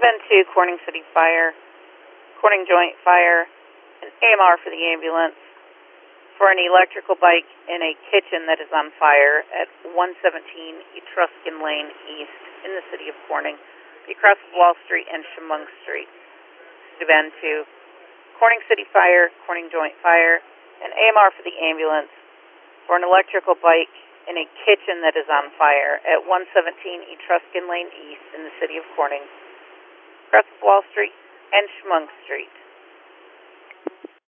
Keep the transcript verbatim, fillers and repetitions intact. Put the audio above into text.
Been to Corning City Fire, Corning Joint Fire, an A M R for the ambulance for an electrical bike in a kitchen that is on fire at one seventeen Etruscan Lane East in the city of Corning, across Wall Street and Chemung Street. Been to Corning City Fire, Corning Joint Fire, an A M R for the ambulance for an electrical bike in a kitchen that is on fire at one seventeen Etruscan Lane East in the city of Corning, across Wall Street and Chemung Street.